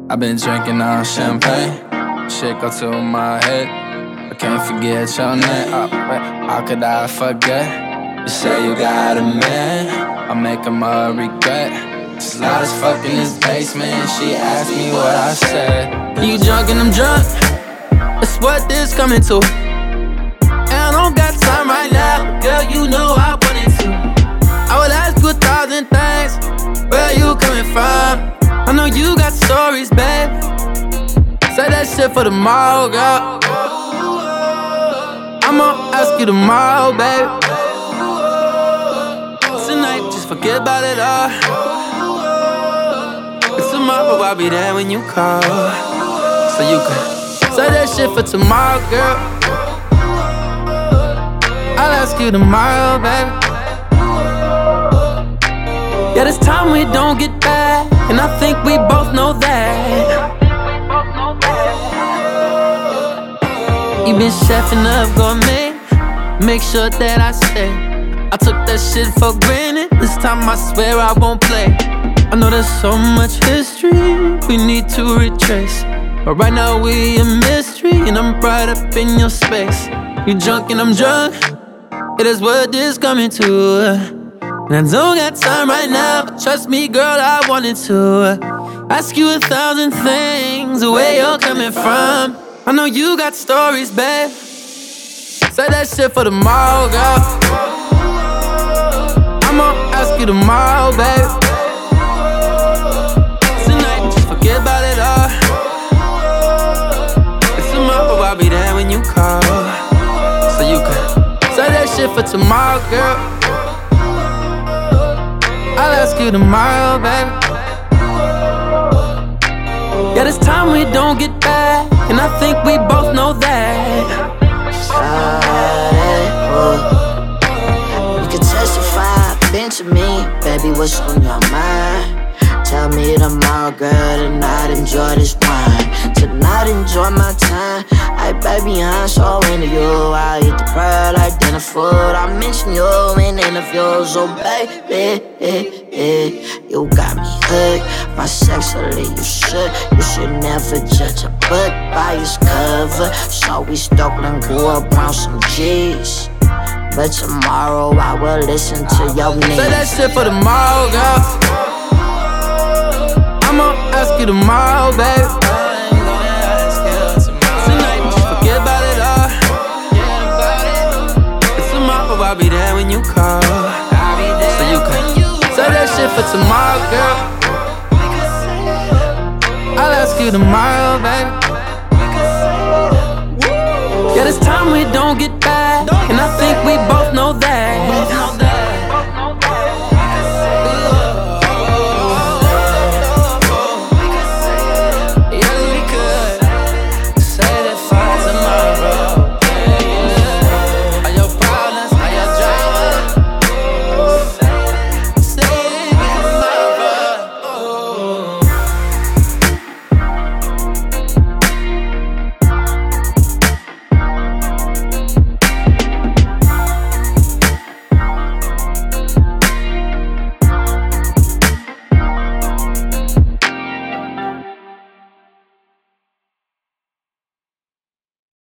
I've been drinking on champagne. Shit go to my head. I can't forget your name. How could I forget? You say you got a man. I make him a regret. It's loud as fuck in this basement. She asked me what I said. You drunk and I'm drunk. That's what this coming to. And I don't got time right now. Girl, you know I wanted to. I would ask you 1,000 things. Where you coming from? I know you got stories, babe. Say that shit for tomorrow, girl. I'ma ask you tomorrow, babe. Tonight, just forget about it all. And tomorrow, I'll be there when you call. So you can say that shit for tomorrow, girl. I'll ask you tomorrow, babe. Yeah, this time we don't get back, and I think we both know that. You been chefing up gourmet, make sure that I stay. I took that shit for granted, this time I swear I won't play. I know there's so much history we need to retrace, but right now we a mystery, and I'm right up in your space. You drunk and I'm drunk, it is what this coming to. And I don't got time right now, but trust me, girl, I wanted to ask you 1,000 things, where you're coming from. I know you got stories, babe. Say that shit for tomorrow, girl. I'ma ask you tomorrow, babe. Tonight, just forget about it all. And tomorrow, I'll be there when you call. So you can say that shit for tomorrow, girl. I'll ask you tomorrow, baby. Yeah, this time we don't get back, and I think we both know that. You can testify, Benjamin, baby, what's on your mind? Tell me tomorrow, girl, tonight enjoy this wine. Tonight enjoy my time. Hey, baby, I'm so into you. I eat the bird like dinner food. I mention you in interviews, oh baby, you got me hooked. My sexually, you should never judge a book by its cover. So we stolen, grew up around some G's. But tomorrow I will listen to your needs. Say that shit for tomorrow, girl. I'ma ask you tomorrow, babe. Tonight, just forget about it all. And tomorrow, I'll be there when you call. So you can say that shit for tomorrow, girl. I'll ask you tomorrow, babe. Yeah, this time we don't get back,